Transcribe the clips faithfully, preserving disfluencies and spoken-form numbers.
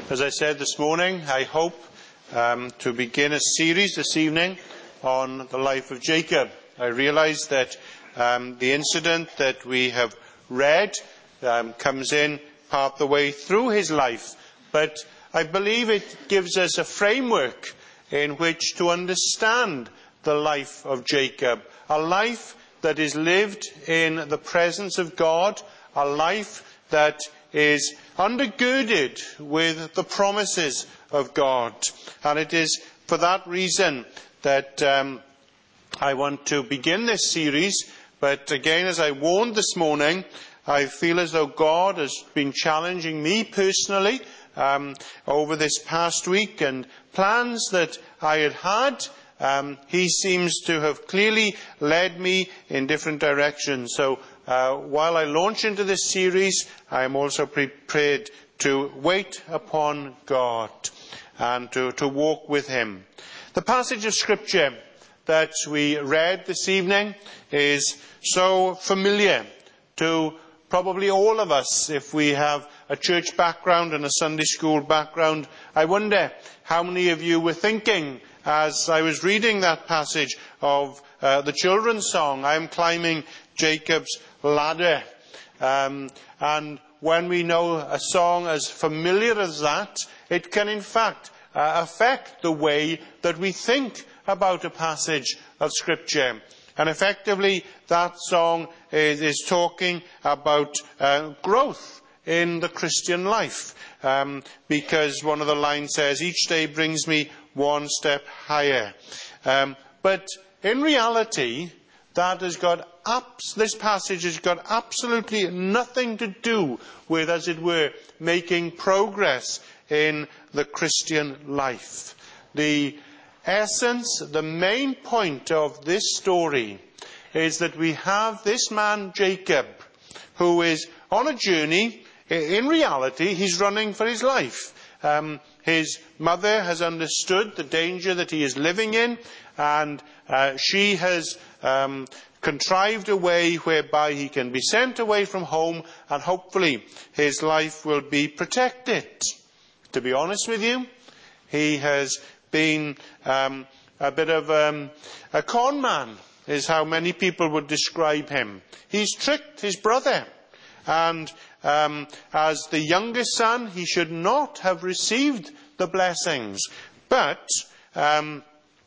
As I said this morning, I hope um, to begin a series this evening on the life of Jacob. I realise that um, the incident that we have read um, comes in part the way through his life, but I believe it gives us a framework in which to understand the life of Jacob, a life that is lived in the presence of God, a life that is undergirded with the promises of God. And it is for that reason that um, I want to begin this series. But again, as I warned this morning, I feel as though God has been challenging me personally um, over this past week, and plans that I had had, um, he seems to have clearly led me in different directions. So Uh, while I launch into this series, I am also prepared to wait upon God and to, to walk with him. The passage of Scripture that we read this evening is so familiar to probably all of us if we have a church background and a Sunday school background. I wonder how many of you were thinking, as I was reading that passage, of uh, the children's song, I am climbing Jacob's ladder. Um, and when we know a song as familiar as that, it can in fact uh, affect the way that we think about a passage of Scripture. And effectively, that song is, is talking about uh, growth in the Christian life. Um, because one of the lines says, each day brings me one step higher. Um, but in reality, that has got abs- this passage has got absolutely nothing to do with, as it were, making progress in the Christian life. The essence, the main point of this story is that we have this man Jacob, who is on a journey. In reality, he's running for his life. Um, his mother has understood the danger that he is living in, and uh, she has um, contrived a way whereby he can be sent away from home, and hopefully his life will be protected. To be honest with you, he has been um, a bit of um, a con man, is how many people would describe him. He's tricked his brother, and um, as the youngest son, he should not have received the blessings, but um,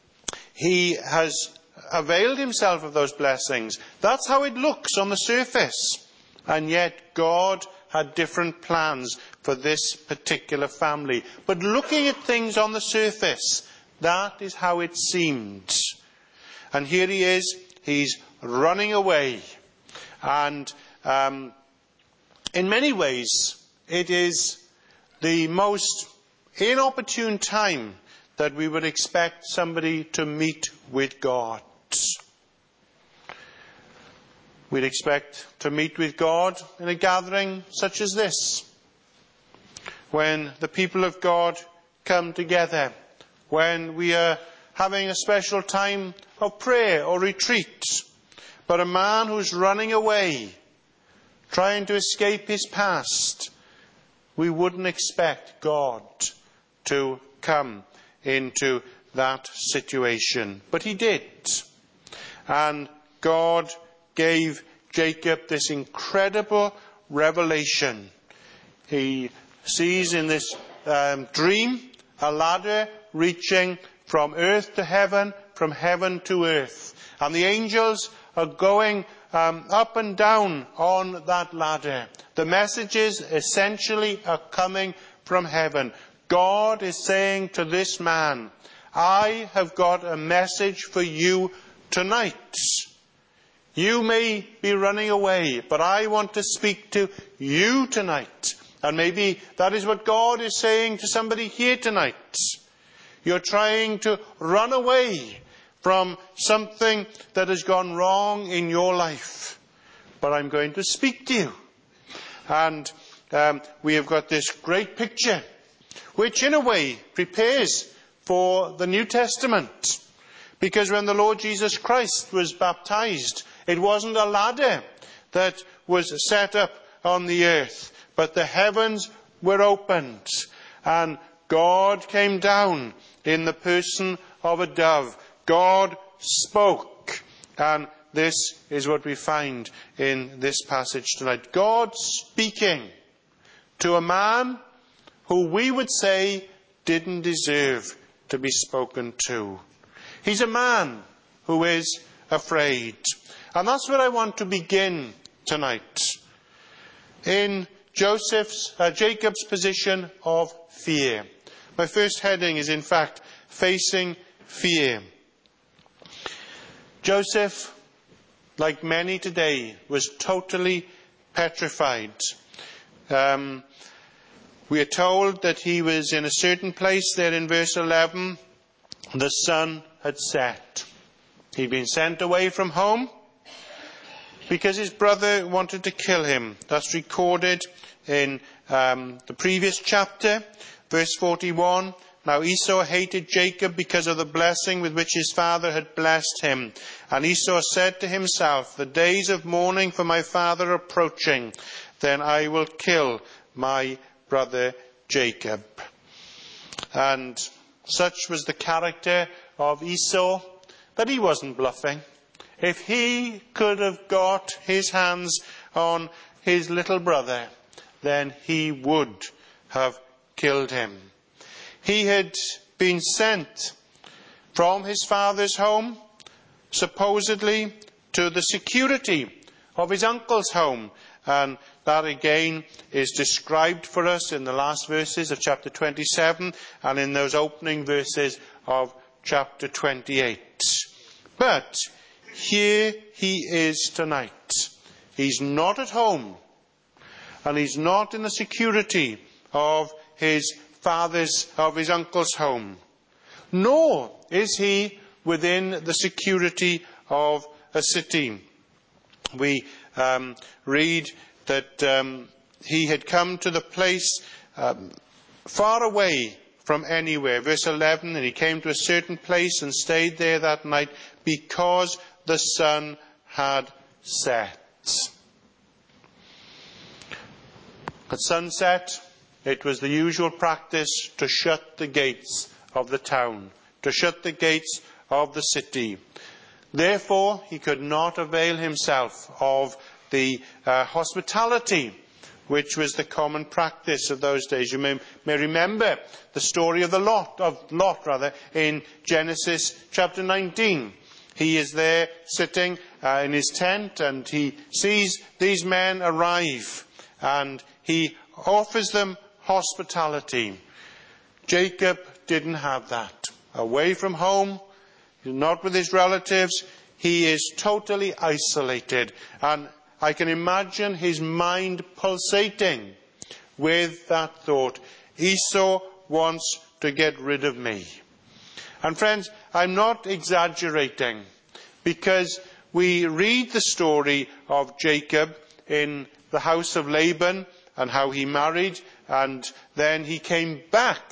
he has availed himself of those blessings. That's how it looks on the surface. And yet God had different plans for this particular family. But looking at things on the surface, that is how it seemed. And here he is, he's running away. And um, in many ways, it is the most inopportune time that we would expect somebody to meet with God. We'd expect to meet with God in a gathering such as this, when the people of God come together, when we are having a special time of prayer or retreat. But a man who's running away, trying to escape his past, we wouldn't expect God to come into that situation. But he did. And God gave Jacob this incredible revelation. He sees in this um, dream a ladder reaching from earth to heaven, from heaven to earth. And the angels are going um, up and down on that ladder. The messages essentially are coming from heaven. God is saying to this man, I have got a message for you tonight. You may be running away, but I want to speak to you tonight. And maybe that is what God is saying to somebody here tonight. You're trying to run away from something that has gone wrong in your life. But I'm going to speak to you. And um, we have got this great picture, which in a way prepares for the New Testament. Because when the Lord Jesus Christ was baptized, it wasn't a ladder that was set up on the earth, but the heavens were opened. And God came down in the person of a dove. God spoke. And this is what we find in this passage tonight. God speaking to a man who we would say didn't deserve to be spoken to. He's a man who is afraid. And that's where I want to begin tonight. In Joseph's, uh, Jacob's position of fear. My first heading is, in fact, facing fear. Joseph, like many today, was totally petrified. Um, we are told that he was in a certain place there in verse eleven. The sun had set. He'd been sent away from home because his brother wanted to kill him. That's recorded in um, the previous chapter, verse forty-one. Now Esau hated Jacob because of the blessing with which his father had blessed him. And Esau said to himself, the days of mourning for my father are approaching. Then I will kill my brother Jacob. And such was the character of Esau that he wasn't bluffing. If he could have got his hands on his little brother, then he would have killed him. He had been sent from his father's home, supposedly to the security of his uncle's home. And that again is described for us in the last verses of chapter twenty-seven and in those opening verses of chapter twenty-eight. But here he is tonight. He's not at home, and he's not in the security of his father's, of his uncle's home, nor is he within the security of a city. We um, read that um, he had come to the place um, far away from anywhere. Verse eleven, and he came to a certain place and stayed there that night because the sun had set. At sunset, it was the usual practice to shut the gates of the town, to shut the gates of the city. Therefore, he could not avail himself of the uh, hospitality which was the common practice of those days. You may, may remember the story of the Lot, of Lot rather, in Genesis chapter nineteen. He is there sitting uh, in his tent, and he sees these men arrive, and he offers them hospitality. Jacob didn't have that. Away from home, not with his relatives, he is totally isolated. And I can imagine his mind pulsating with that thought. Esau wants to get rid of me. And friends, I'm not exaggerating, because we read the story of Jacob in the house of Laban and how he married, and then he came back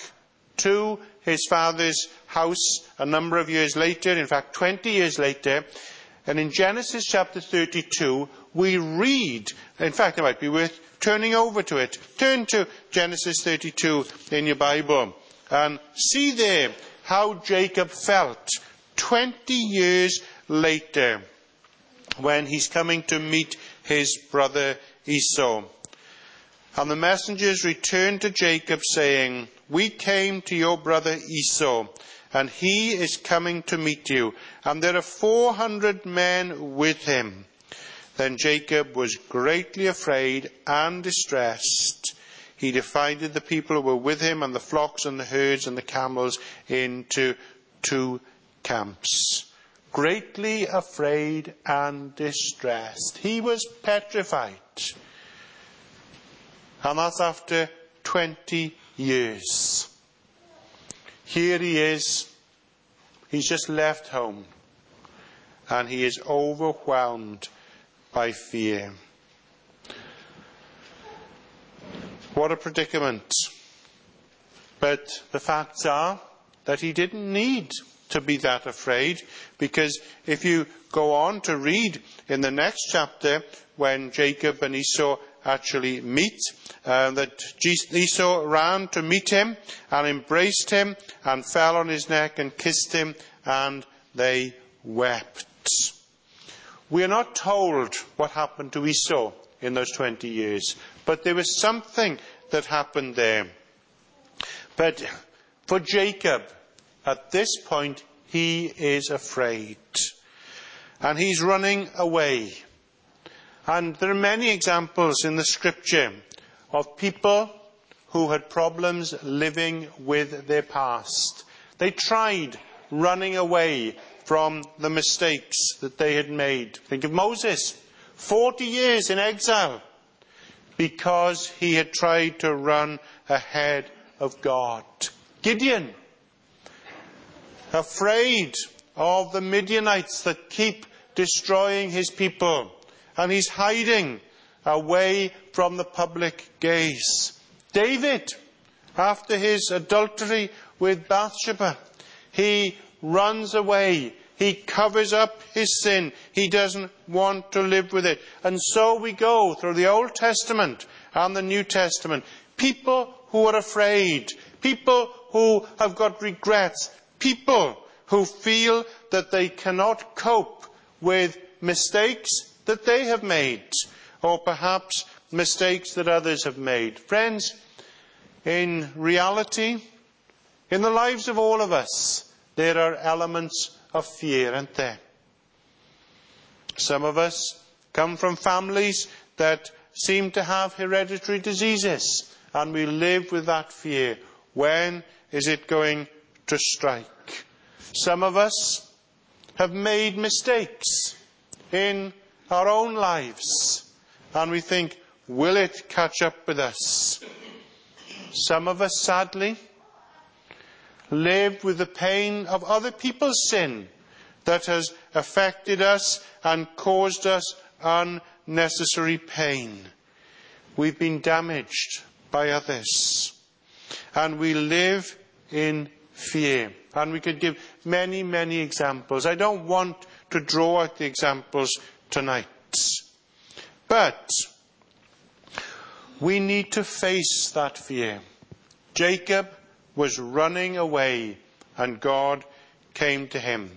to his father's house a number of years later, in fact twenty years later. And in Genesis chapter thirty-two, we read, in fact it might be worth turning over to it. Turn to Genesis thirty-two in your Bible and see there how Jacob felt twenty years later when he's coming to meet his brother Esau. And the messengers returned to Jacob saying, we came to your brother Esau, and he is coming to meet you, and there are four hundred men with him. Then Jacob was greatly afraid and distressed. He divided the people who were with him and the flocks and the herds and the camels into two camps. Greatly afraid and distressed. He was petrified. And that's after twenty years. Here he is. He's just left home. And he is overwhelmed by fear. What a predicament. But the facts are that he didn't need to be that afraid, because if you go on to read in the next chapter, when Jacob and Esau actually meet, uh, that Esau ran to meet him and embraced him and fell on his neck and kissed him, and they wept. We are not told what happened to Esau in those twenty years, but there was something that happened there. But for Jacob, at this point, he is afraid. And he's running away. And there are many examples in the scripture of people who had problems living with their past. They tried running away from the mistakes that they had made. Think of Moses, forty years in exile, because he had tried to run ahead of God. Gideon, afraid of the Midianites that keep destroying his people, and he's hiding away from the public gaze. David, after his adultery with Bathsheba, he runs away. He covers up his sin. He doesn't want to live with it. And so we go through the Old Testament and the New Testament. People who are afraid. People who have got regrets. People who feel that they cannot cope with mistakes that they have made, or perhaps mistakes that others have made. Friends, in reality, in the lives of all of us, there are elements of fear, aren't there? Some of us come from families that seem to have hereditary diseases, and we live with that fear. When is it going to strike? Some of us have made mistakes in our own lives, and we think, will it catch up with us? Some of us, sadly, live with the pain of other people's sin that has affected us and caused us unnecessary pain. We've been damaged by others, and we live in fear. And we could give many, many examples. I don't want to draw out the examples tonight. But we need to face that fear. Jacob was running away, and God came to him.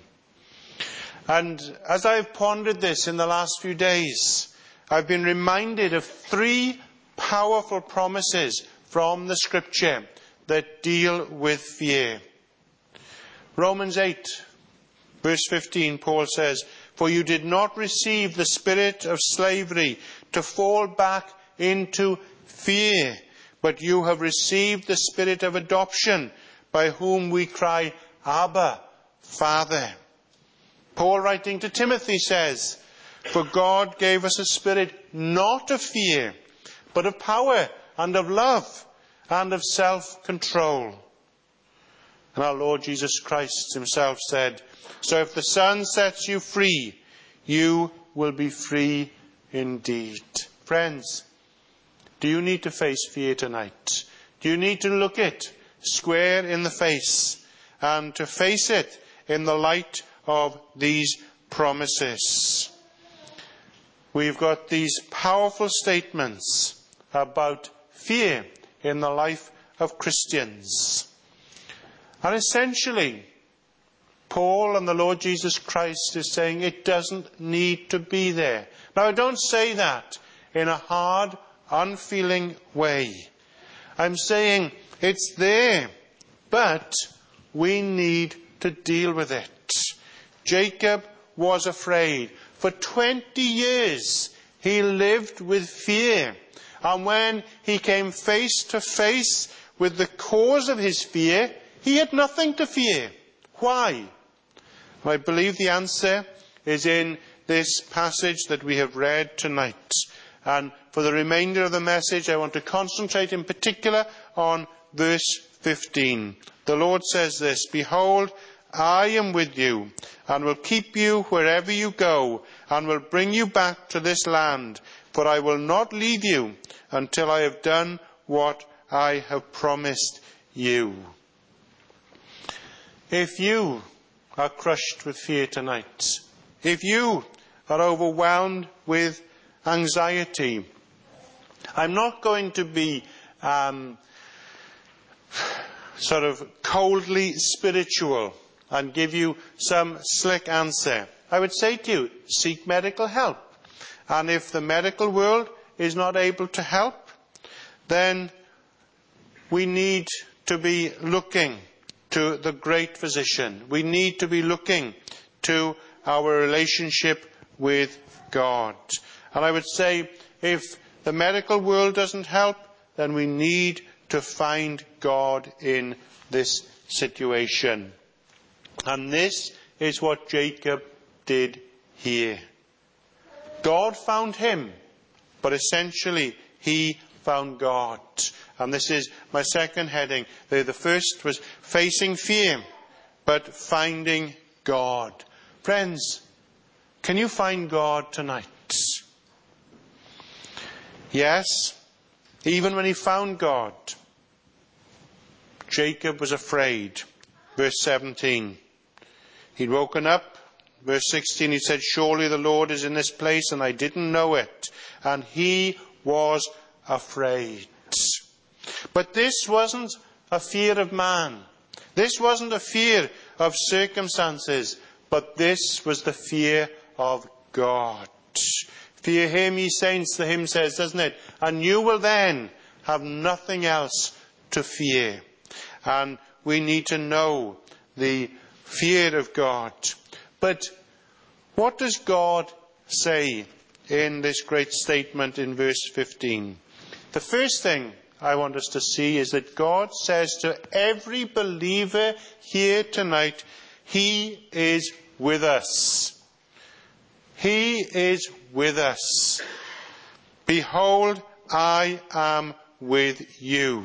And as I've pondered this in the last few days, I've been reminded of three powerful promises from the scripture that deal with fear. Romans eight, verse fifteen, Paul says, "For you did not receive the spirit of slavery to fall back into fear, but you have received the spirit of adoption, by whom we cry, Abba, Father." Paul, writing to Timothy, says, "For God gave us a spirit not of fear, but of power and of love and of self-control." And our Lord Jesus Christ himself said, "So if the Son sets you free, you will be free indeed." Friends, do you need to face fear tonight? Do you need to look it square in the face and to face it in the light of these promises? We've got these powerful statements about fear in the life of Christians. And essentially, Paul and the Lord Jesus Christ is saying it doesn't need to be there. Now, I don't say that in a hard, unfeeling way. I'm saying it's there, but we need to deal with it. Jacob was afraid. For twenty years, he lived with fear. And when he came face to face with the cause of his fear, he had nothing to fear. Why? I believe the answer is in this passage that we have read tonight. And for the remainder of the message, I want to concentrate in particular on verse fifteen. The Lord says this, "Behold, I am with you, and will keep you wherever you go, and will bring you back to this land, for I will not leave you until I have done what I have promised you." If you are crushed with fear tonight, if you are overwhelmed with anxiety, I'm not going to be um, sort of coldly spiritual and give you some slick answer. I would say to you, seek medical help. And if the medical world is not able to help, then we need to be looking to the great physician. We need to be looking to our relationship with God. And I would say, if the medical world doesn't help, then we need to find God in this situation. And this is what Jacob did here. God found him, but essentially he found God. And this is my second heading. The, the first was facing fear, but finding God. Friends, can you find God tonight? Yes, even when he found God, Jacob was afraid. Verse seventeen. He'd woken up. Verse sixteen, he said, surely the Lord is in this place, and I didn't know it. And he was afraid. But this wasn't a fear of man. This wasn't a fear of circumstances, but this was the fear of God. Fear him, ye saints, the hymn says, doesn't it? And you will then have nothing else to fear. And we need to know the fear of God. But what does God say in this great statement in verse fifteen? The first thing I want us to see is that God says to every believer here tonight, he is with us. He is with us. Behold, I am with you.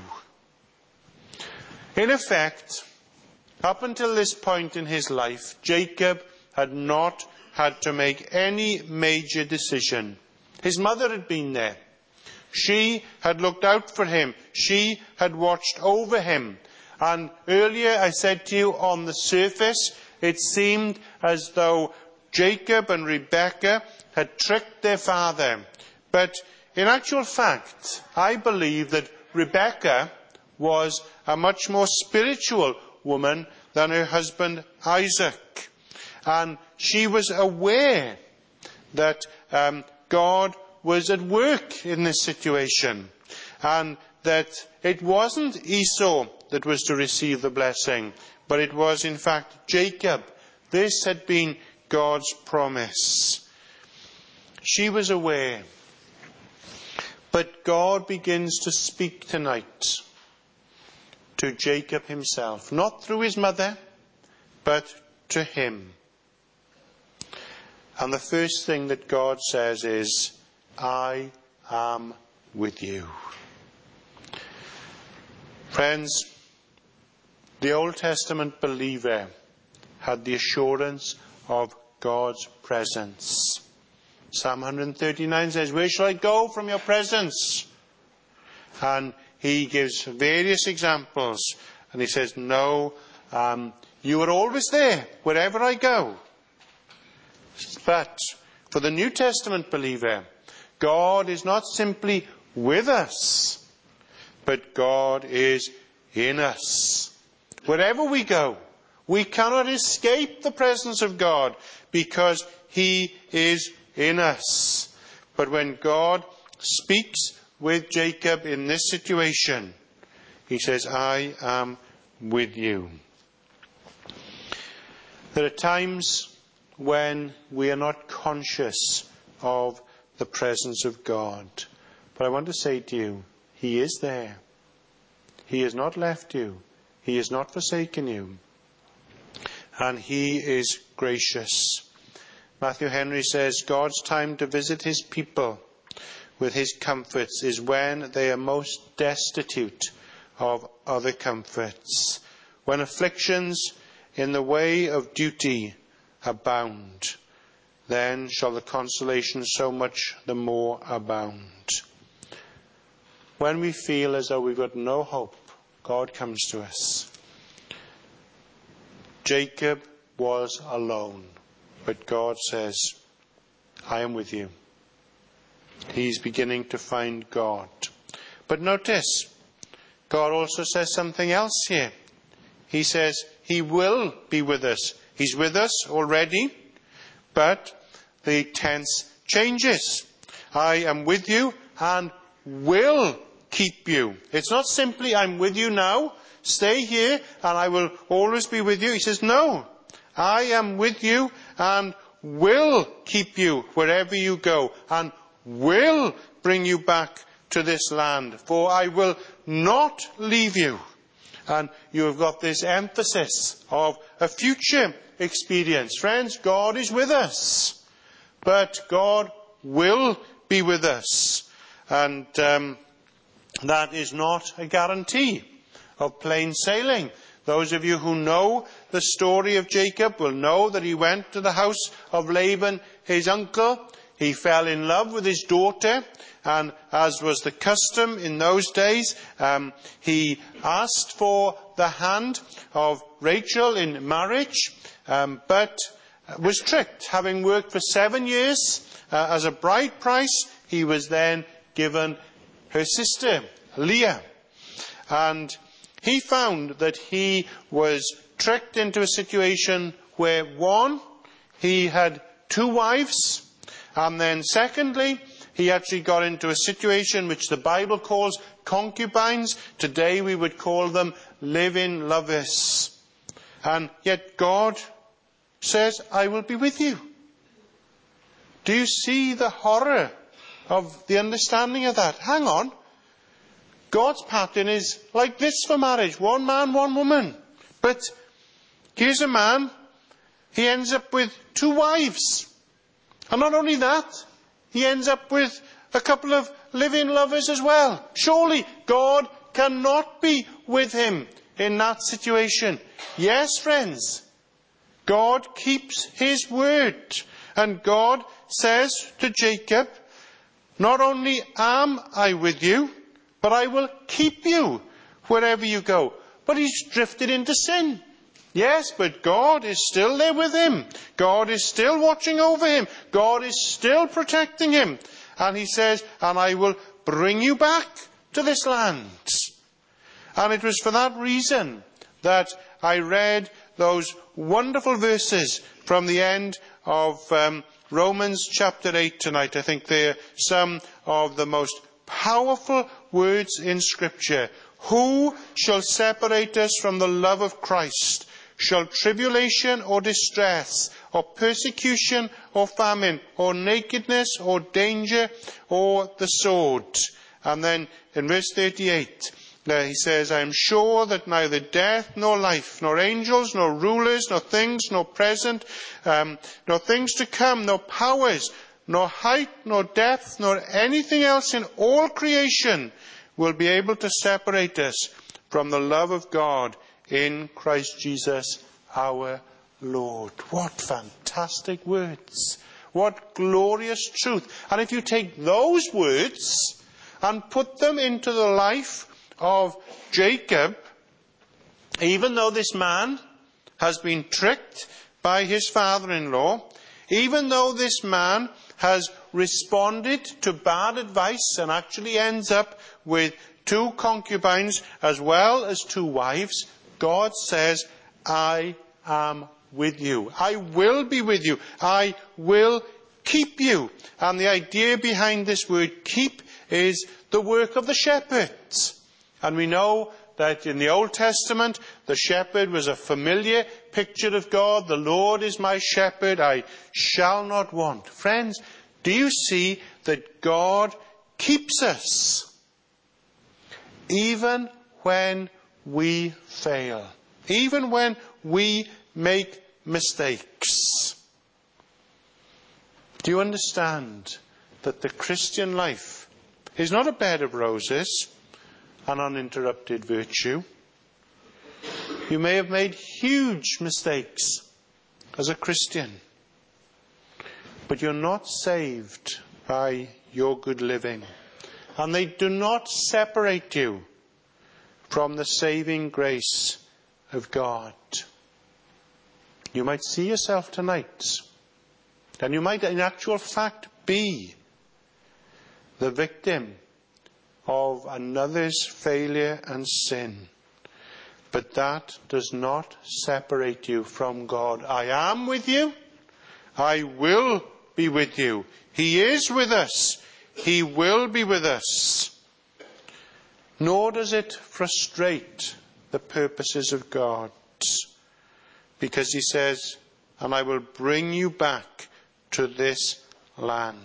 In effect, up until this point in his life, Jacob had not had to make any major decision. His mother had been there. She had looked out for him. She had watched over him. And earlier I said to you, on the surface, it seemed as though Jacob and Rebekah had tricked their father. But in actual fact, I believe that Rebekah was a much more spiritual woman than her husband Isaac. And she was aware that um, God was at work in this situation, and that it wasn't Esau that was to receive the blessing, but it was in fact Jacob. This had been God's promise. She was aware. But God begins to speak tonight to Jacob himself, not through his mother, but to him. And the first thing that God says is, I am with you. Friends, the Old Testament believer had the assurance of God's presence. Psalm one thirty-nine says, where shall I go from your presence? And he gives various examples. And he says, no, um, you are always there, wherever I go. But for the New Testament believer, God is not simply with us, but God is in us. Wherever we go, we cannot escape the presence of God because he is in us. But when God speaks with Jacob in this situation, he says, I am with you. There are times when we are not conscious of the presence of God. But I want to say to you, he is there. He has not left you. He has not forsaken you. And he is gracious. Matthew Henry says, God's time to visit his people with his comforts is when they are most destitute of other comforts. When afflictions in the way of duty abound, then shall the consolation so much the more abound. When we feel as though we've got no hope, God comes to us. Jacob was alone, but God says, I am with you. He's beginning to find God. But notice, God also says something else here. He says he will be with us. He's with us already, but the tense changes. I am with you and will keep you. It's not simply I'm with you now, stay here and I will always be with you. He says, no, I am with you and will keep you wherever you go and will bring you back to this land, for I will not leave you. And you have got this emphasis of a future experience. Friends, God is with us, but God will be with us. And um, that is not a guarantee of plain sailing. Those of you who know the story of Jacob will know that he went to the house of Laban, his uncle. He fell in love with his daughter, and as was the custom in those days, um, he asked for the hand of Rachel in marriage, um, but was tricked. Having worked for seven years uh, as a bride price, he was then given her sister, Leah. And he found that he was tricked into a situation where, one, he had two wives, and then secondly, he actually got into a situation which the Bible calls concubines. Today we would call them live-in lovers. And yet God says, I will be with you. Do you see the horror of the understanding of that? Hang on. God's pattern is like this for marriage. One man, one woman. But here's a man, he ends up with two wives. And not only that, he ends up with a couple of live-in lovers as well. Surely God cannot be with him in that situation. Yes, friends, God keeps his word. And God says to Jacob, not only am I with you, but I will keep you wherever you go. But he's drifted into sin. Yes, but God is still there with him. God is still watching over him. God is still protecting him. And he says, and I will bring you back to this land. And it was for that reason that I read those wonderful verses from the end of um, Romans chapter eight tonight. I think they're some of the most powerful words in Scripture. Who shall separate us from the love of Christ? Shall tribulation or distress, or persecution or famine, or nakedness or danger, or the sword? And then in verse thirty-eight, uh, he says, I am sure that neither death nor life, nor angels, nor rulers, nor things, nor present, um, nor things to come, nor powers, nor height, nor depth, nor anything else in all creation will be able to separate us from the love of God in Christ Jesus our Lord. What fantastic words. What glorious truth. And if you take those words and put them into the life of Jacob, even though this man has been tricked by his father-in-law, even though this man has responded to bad advice and actually ends up with two concubines as well as two wives, God says, I am with you. I will be with you. I will keep you. And the idea behind this word keep is the work of the shepherds. And we know that in the Old Testament, the shepherd was a familiar picture of God. The Lord is my shepherd, I shall not want. Friends, do you see that God keeps us even when we fail, even when we make mistakes? Do you understand that the Christian life is not a bed of roses and uninterrupted virtue? You may have made huge mistakes as a Christian, but you're not saved by your good living, and they do not separate you from the saving grace of God. You might see yourself tonight, and you might in actual fact be the victim of another's failure and sin. But that does not separate you from God. I am with you. I will be with you. He is with us. He will be with us. Nor does it frustrate the purposes of God, because he says, and I will bring you back to this land.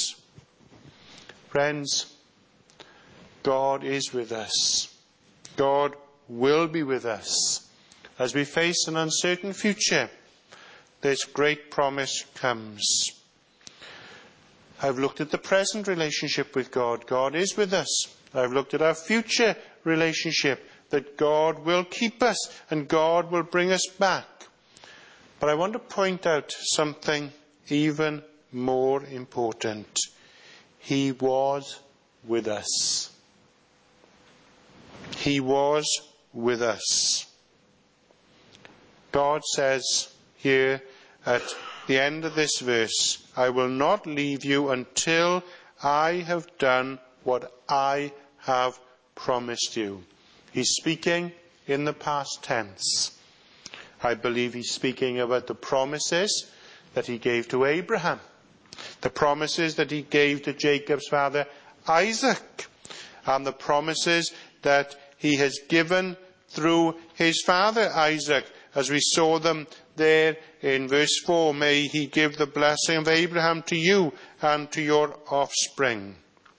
Friends, God is with us. God will be with us. As we face an uncertain future, this great promise comes. I've looked at the present relationship with God. God is with us. I've looked at our future relationship, that God will keep us and God will bring us back. But I want to point out something even more important. He was with us. He was with us. God says here at the end of this verse, I will not leave you until I have done what I have promised you. He's speaking in the past tense. I believe he's speaking about the promises that he gave to Abraham, the promises that he gave to Jacob's father Isaac, and the promises that he has given through his father Isaac, as we saw them there in verse four. May he give the blessing of Abraham to you and to your offspring.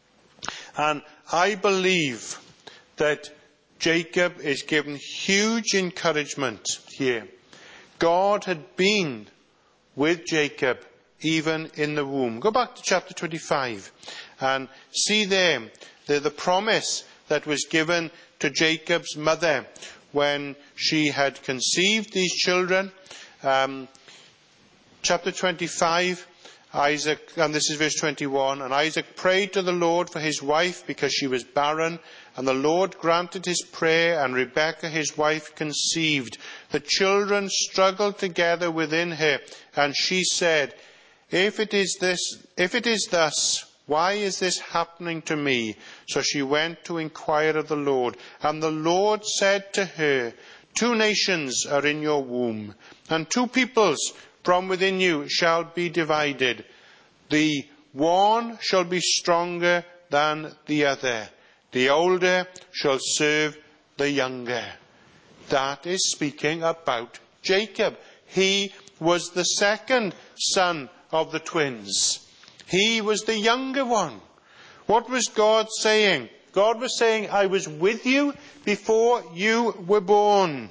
And I believe that Jacob is given huge encouragement here. God had been with Jacob even in the womb. Go back to chapter twenty-five and see there the, the promise that was given to Jacob's mother when she had conceived these children. Um, chapter twenty-five, Isaac, and this is verse twenty-one, and Isaac prayed to the Lord for his wife because she was barren, and the Lord granted his prayer, and Rebekah his wife conceived. The children struggled together within her, and she said, If it is this, if it is thus, why is this happening to me? So she went to inquire of the Lord. And the Lord said to her, Two nations are in your womb, and two peoples from within you shall be divided. The one shall be stronger than the other. The older shall serve the younger. That is speaking about Jacob. He was the second son of the twins. He was the younger one. What was God saying? God was saying, I was with you before you were born.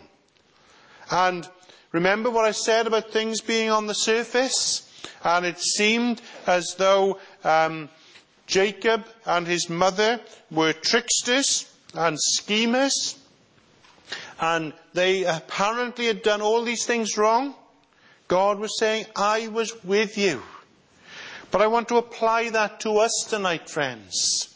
And remember what I said about things being on the surface? And it seemed as though um, Jacob and his mother were tricksters and schemers. And they apparently had done all these things wrong. God was saying, I was with you. But I want to apply that to us tonight, friends.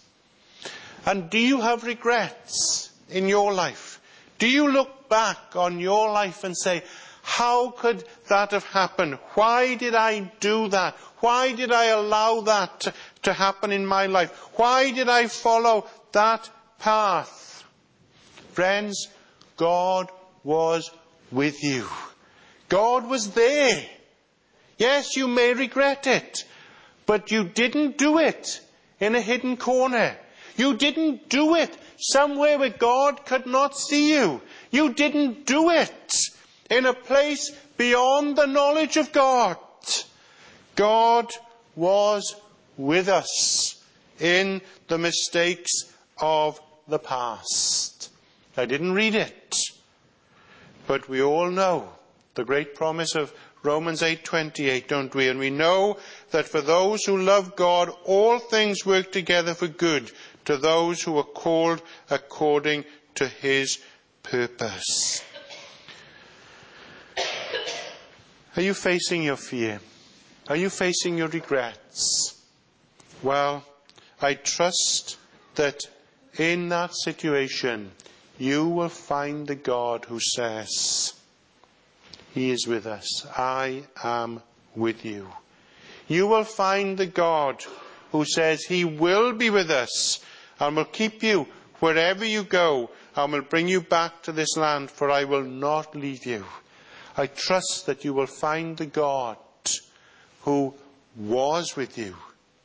And do you have regrets in your life? Do you look back on your life and say, how could that have happened? Why did I do that? Why did I allow that to, to happen in my life? Why did I follow that path? Friends, God was with you. God was there. Yes, you may regret it. But you didn't do it in a hidden corner. You didn't do it somewhere where God could not see you. You didn't do it in a place beyond the knowledge of God. God was with us in the mistakes of the past. I didn't read it, but we all know the great promise of Romans eight twenty-eight, don't we? And we know that for those who love God, all things work together for good, to those who are called according to his purpose. Are you facing your fear? Are you facing your regrets? Well, I trust that in that situation, you will find the God who says, he is with us. I am with you. You will find the God who says he will be with us and will keep you wherever you go and will bring you back to this land, for I will not leave you. I trust that you will find the God who was with you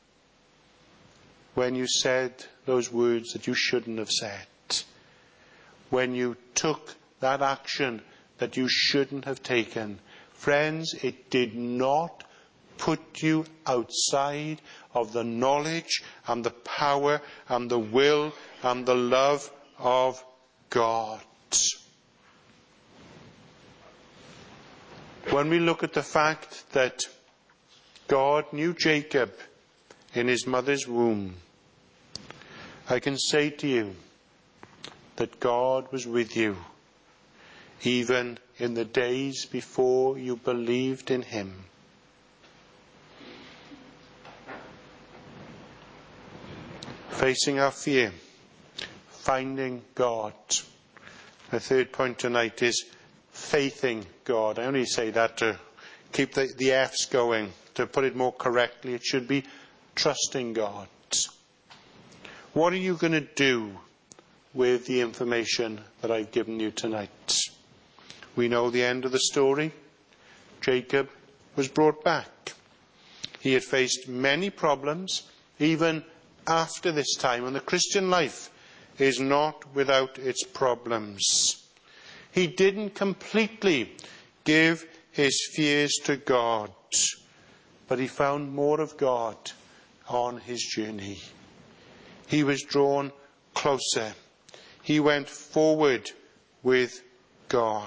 when you said those words that you shouldn't have said, when you took that action that you shouldn't have taken. Friends, it did not put you outside of the knowledge and the power and the will and the love of God. When we look at the fact that God knew Jacob in his mother's womb, I can say to you that God was with you even in the days before you believed in him. Facing our fear, finding God. The third point tonight is faithing God. I only say that to keep the, the F's going. To put it more correctly, it should be trusting God. What are you going to do with the information that I've given you tonight? We know the end of the story. Jacob was brought back. He had faced many problems, even after this time, and the Christian life is not without its problems. He didn't completely give his fears to God, but he found more of God on his journey. He was drawn closer. He went forward with God.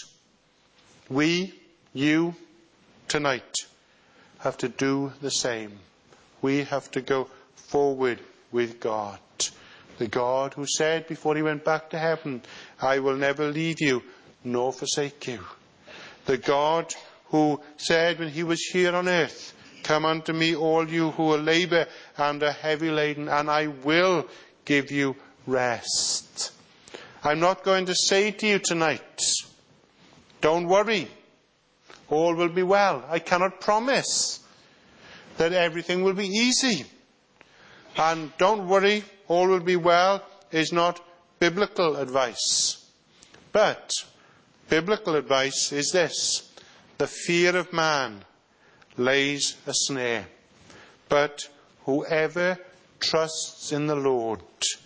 We, you, tonight, have to do the same. We have to go forward with God. The God who said before he went back to heaven, I will never leave you nor forsake you. The God who said when he was here on earth, come unto me all you who are labour and are heavy laden, and I will give you rest. I'm not going to say to you tonight, don't worry, all will be well. I cannot promise that everything will be easy. And don't worry, all will be well is not biblical advice. But biblical advice is this: the fear of man lays a snare, but whoever trusts in the Lord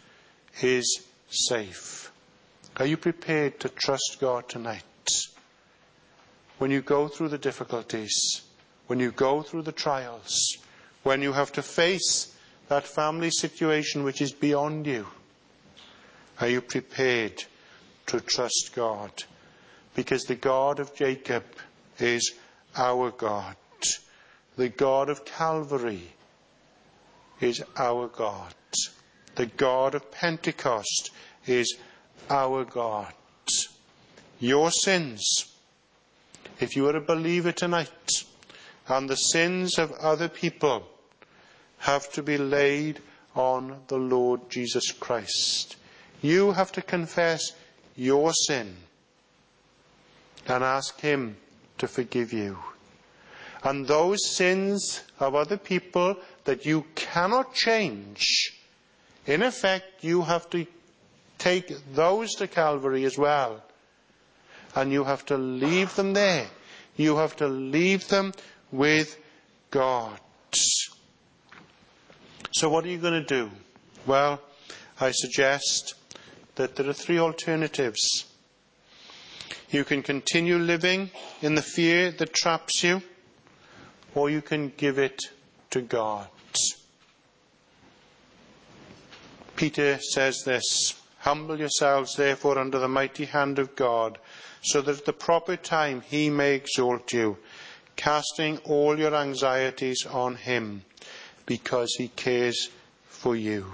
is safe. Are you prepared to trust God tonight? When you go through the difficulties, when you go through the trials, when you have to face that family situation which is beyond you, are you prepared to trust God? Because the God of Jacob is our God. The God of Calvary is our God. The God of Pentecost is our God. Your sins, if you are a believer tonight, and the sins of other people have to be laid on the Lord Jesus Christ. You have to confess your sin and ask him to forgive you. And those sins of other people that you cannot change, in effect, you have to take those to Calvary as well. And you have to leave them there. You have to leave them with God. So what are you going to do? Well, I suggest that there are three alternatives. You can continue living in the fear that traps you, or you can give it to God. Peter says this: humble yourselves therefore under the mighty hand of God, so that at the proper time he may exalt you, casting all your anxieties on him, because he cares for you.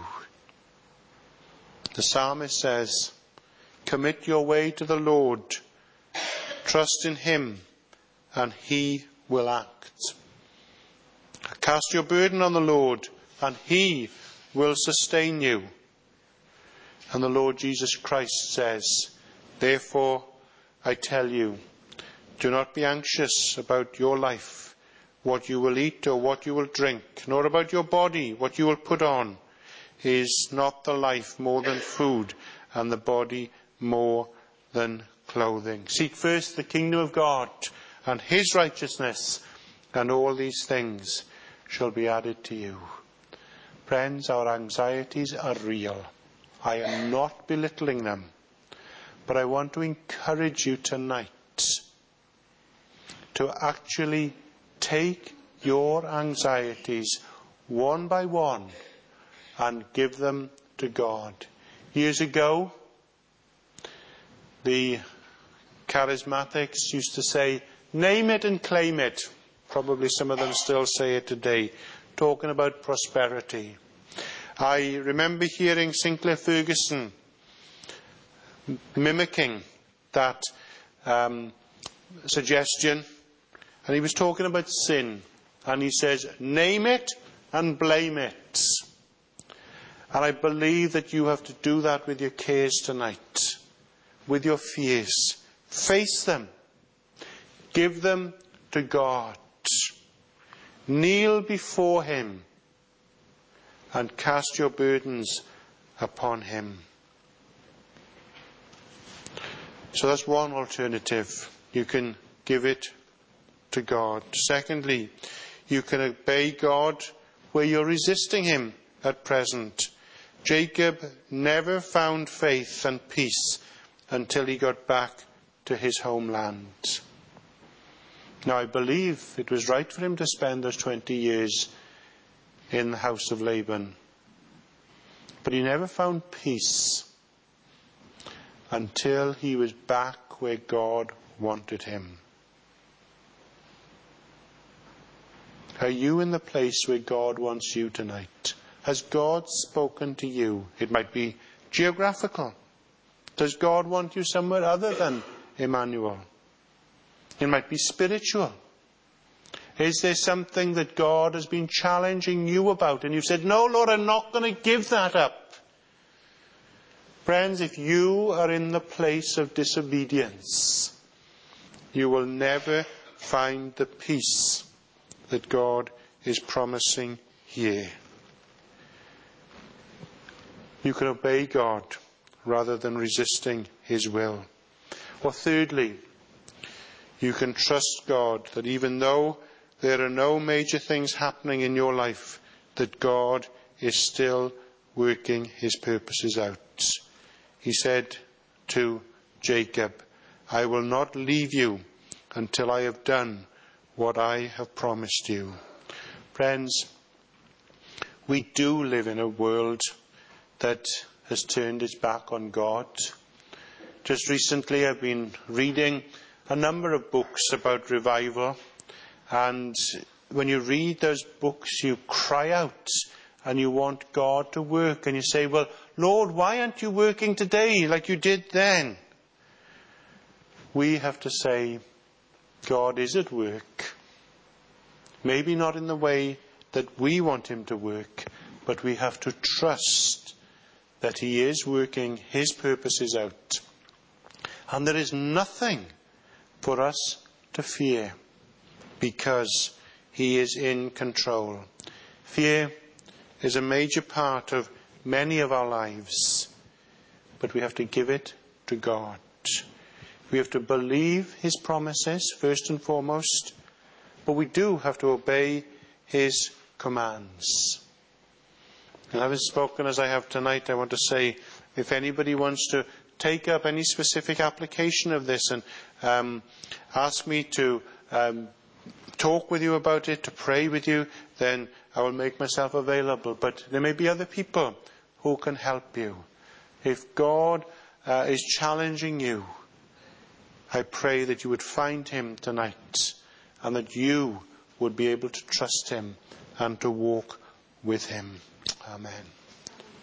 The psalmist says, commit your way to the Lord, trust in him, and he will act. Cast your burden on the Lord, and he will sustain you. And the Lord Jesus Christ says, therefore I tell you, do not be anxious about your life, what you will eat or what you will drink, nor about your body, what you will put on. Is not the life more than food, and the body more than clothing? Seek first the kingdom of God and his righteousness, and all these things shall be added to you. Friends, our anxieties are real. I am not belittling them, but I want to encourage you tonight to actually take your anxieties one by one and give them to God. Years ago, the charismatics used to say, name it and claim it. Probably some of them still say it today, talking about prosperity. I remember hearing Sinclair Ferguson mimicking that um, suggestion, and he was talking about sin, and he says, name it and blame it. And I believe that you have to do that with your cares tonight, with your fears. Face them. Give them to God. Kneel before him and cast your burdens upon him. So that's one alternative. You can give it to God. Secondly, you can obey God where you're resisting him at present. Jacob never found faith and peace until he got back to his homeland. Now, I believe it was right for him to spend those twenty years in the house of Laban. But he never found peace until he was back where God wanted him. Are you in the place where God wants you tonight? Has God spoken to you? It might be geographical. Does God want you somewhere other than Emmanuel? It might be spiritual. Is there something that God has been challenging you about and you've said, no, Lord, I'm not going to give that up? Friends, if you are in the place of disobedience, you will never find the peace that God is promising here. You can obey God rather than resisting his will. Or thirdly, you can trust God that even though there are no major things happening in your life, that God is still working his purposes out. He said to Jacob, I will not leave you until I have done what I have promised you. Friends, we do live in a world that has turned its back on God. Just recently I've been reading a number of books about revival, and when you read those books you cry out and you want God to work, and you say, well, Lord, why aren't you working today like you did then? We have to say, God is at work. Maybe not in the way that we want him to work, but we have to trust that he is working his purposes out. And there is nothing for us to fear, because he is in control. Fear is a major part of many of our lives, but we have to give it to God. We have to believe his promises first and foremost, but we do have to obey his commands. And having spoken as I have tonight, I want to say, if anybody wants to take up any specific application of this and um, ask me to um, talk with you about it, to pray with you, then I will make myself available. But there may be other people who can help you. If God uh, is challenging you, I pray that you would find him tonight, and that you would be able to trust him and to walk with him. Amen.